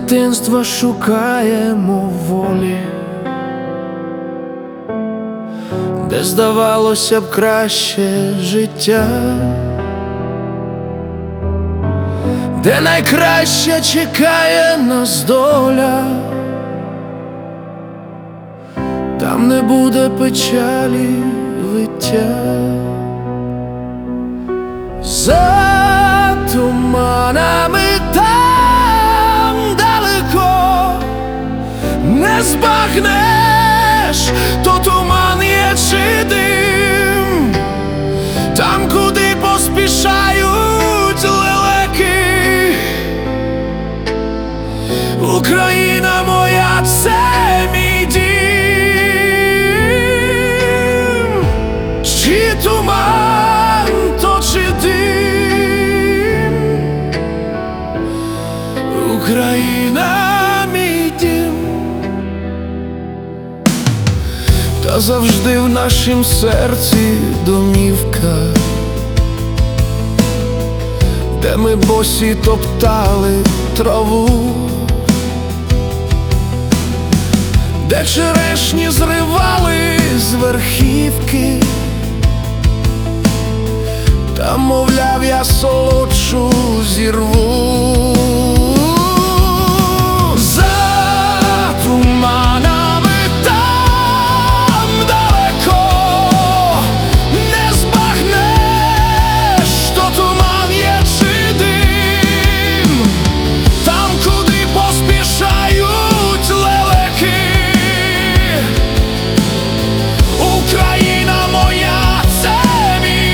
дитинства шукаємо волі, де здавалося б краще життя, де найкраще чекає нас доля, там не буде печалі виття. За туманами там далеко не збагнеш, то туман є чи дим, там, куди поспішають лелеки. Україна моя, це мій дім. Чи туман, то чи дим, Україна мій дім. Та завжди в нашім серці домівка, де ми босі топтали траву, де черешні зривали з верхівки, та, мовляв, я солодшу зірву. За туманами там далеко не збагнеш, то туман є чи дим, там, куди поспішають лелеки. Україна моя, це мій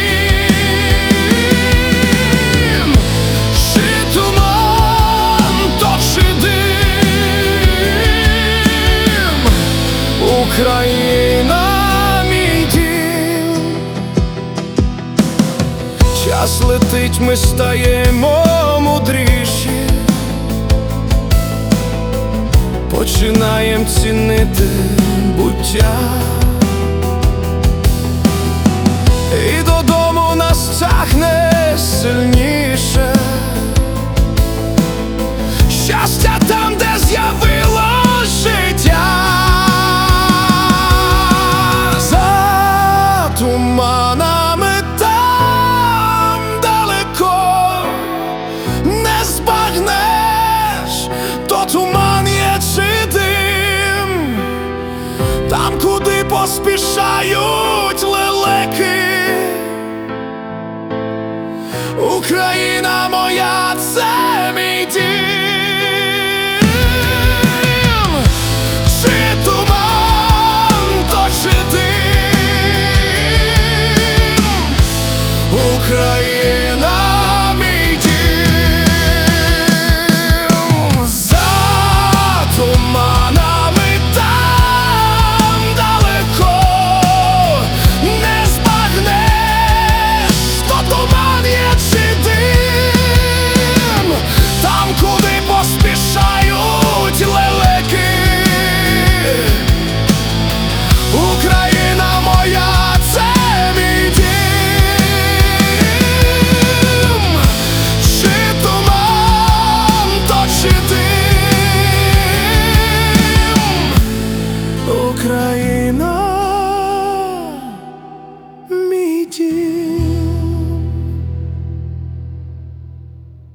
дім. Чи туман, то чи дим, Україна мій дім. Час летить, ми стаємо мудріші, починаєм цінити буття, і додому нас тягне сильніше. Щастя там, де з'явилось життя. За туманами там далеко не збагнеш, то туман є чи дим, там, куди поспішають